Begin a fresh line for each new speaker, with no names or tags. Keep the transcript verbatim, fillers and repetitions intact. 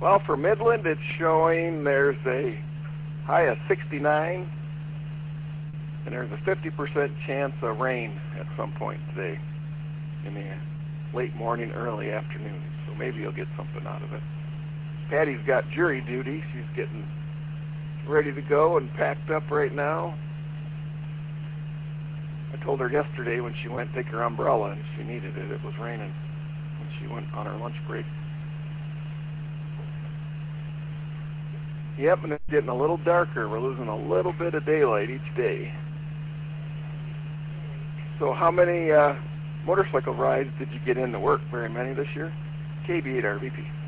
Well, for Midland, it's showing there's a high of sixty-nine, and there's a fifty percent chance of rain at some point today in the late morning, early afternoon. So maybe you'll get something out of it. Patty's got jury duty. She's getting ready to go and packed up right now. I told her yesterday when she went to take her umbrella and she needed it, it was raining when she went on her lunch break. Yep, and it's getting a little darker. We're losing a little bit of daylight each day. So how many uh, motorcycle rides did you get in to work? Very many this year? K B eight R V P.